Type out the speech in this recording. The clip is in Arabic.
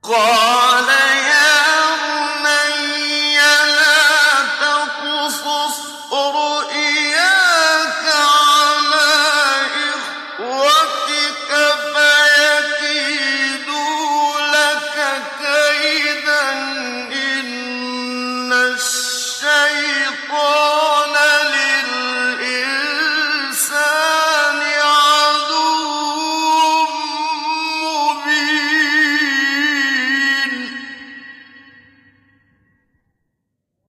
قَالَ يَا بُنَيَّ لَا تَقْصُصْ رُؤْيَاكَ عَلَىٰ إِخْوَتِكَ فَيَكِيدُوا لَكَ كَيْدًا